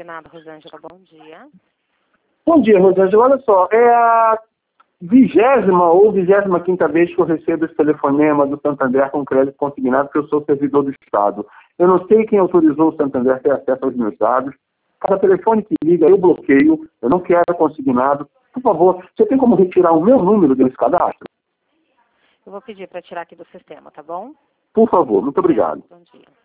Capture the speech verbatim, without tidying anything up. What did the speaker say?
consignado, Rosângela. Bom dia. Bom dia, Rosângela. Olha só, é a vigésima ou vigésima quinta vez que eu recebo esse telefonema do Santander com crédito consignado, porque eu sou servidor do Estado. Eu não sei quem autorizou o Santander a ter acesso aos meus dados. Cada telefone que liga, eu bloqueio. Eu não quero consignado. Por favor, você tem como retirar o meu número desse cadastro? Eu vou pedir para tirar aqui do sistema, tá bom? Por favor, muito obrigado. Bom dia.